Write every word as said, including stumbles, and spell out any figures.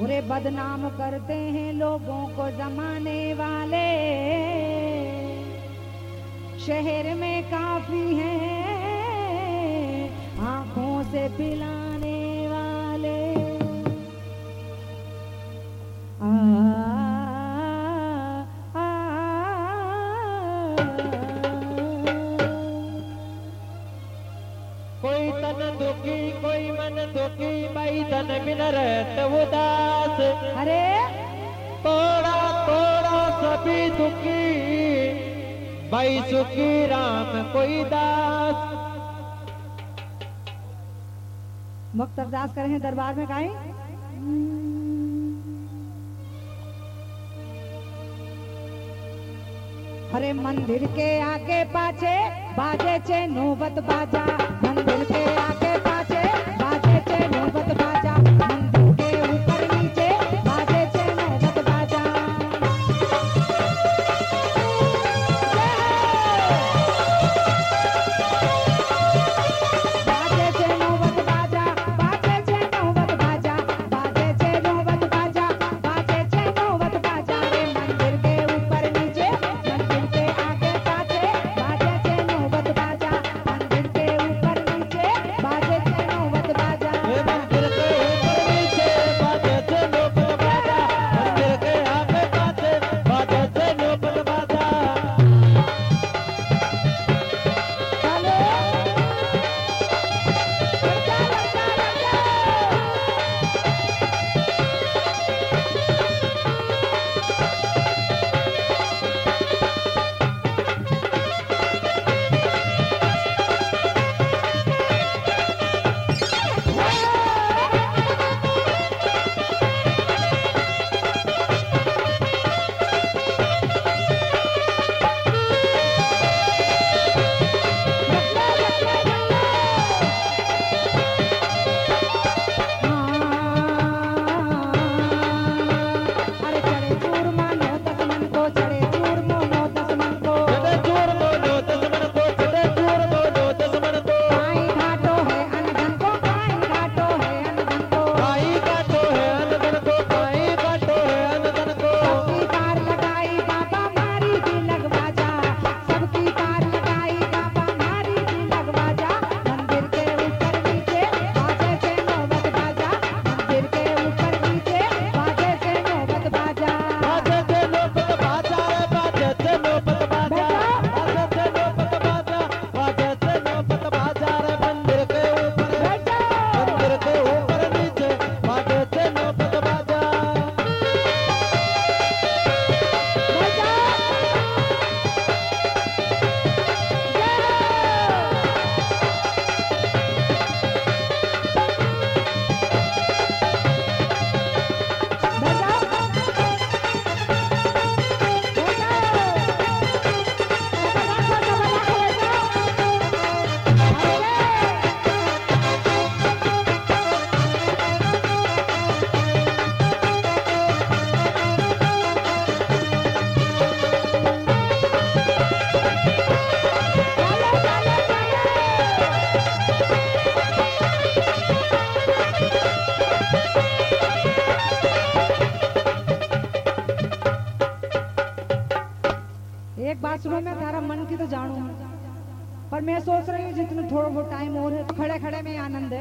बुरे बदनाम करते हैं लोगों को जमाने वाले, शहर में काफी हैं आंखों से पिलाने वाले। आ, आ, कोई तन दुखी कोई मन दुखी, भाई तन बिन रहत उदास। अरे तोड़ा तोड़ा सभी दुखी, भाई सुखी राम कोई दास। वक्त अरदास करें दरबार में गाएं। हरे मंदिर के आगे पाछे बाजे छे नौबत बाजा, मंदिर के आगे पाछे बाजे छे नौबत बाजा, मंदिर के ऊपर नीचे बाजे छे नौबत बाजा। बाजे छे नौबत बाजा, बाजे छे नौबत बाजा, बाजे छे नौबत बाजा, बाजे छे नौबत बाजा। रे मंदिर के ऊपर नीचे मंदिर के आगे पाछे बाजे छे नौबत बाजा, मंदिर के ऊपर नीचे बाजे छे नौबत बाजा। हे मंदिर के ऊपर नीचे बाजे छे नौबत बाजा, मंदिर के आगे पाछे बाजे छे नौबत बाजा। चलो बच्चा बच्चा अरे चढ़े चूरमा नो दस मन को, चढ़े चूरमो नो दस मन को, चढ़े चूर मोनो दस मन को, चढ़े चूर मोनो दस मन को। काई घाटो है अनधन को, काई घाटो है अनधन को, काई काटो है अनधन को, काई काटो है अनधन को। सबकी कार लगाई बाबा मारी दी लगवा जा, सबकी कार लगाई बाबा मारी दी लगवा जा। मंदिर के ऊपर नीचे बाजे छे नौबत बाजा, मंदिर के ऊपर नीचे बाजे छे नौबत बाजा। बाजे छे नौबत बाजा रे, बाजे छे नौबत बाजा, बाजे छे नौबत बाजा, बाजे छे नौबत बाजा रे। मंदिर के ऊपर मंदिर के ऊपर नीचे बाजे छे नौबत बाजा। एक बात सुनो, मैं तारा मन की तो जानू, पर मैं सोच रही हूँ जितना थोड़ा बहुत टाइम और है, खड़े खड़े में आनंद है।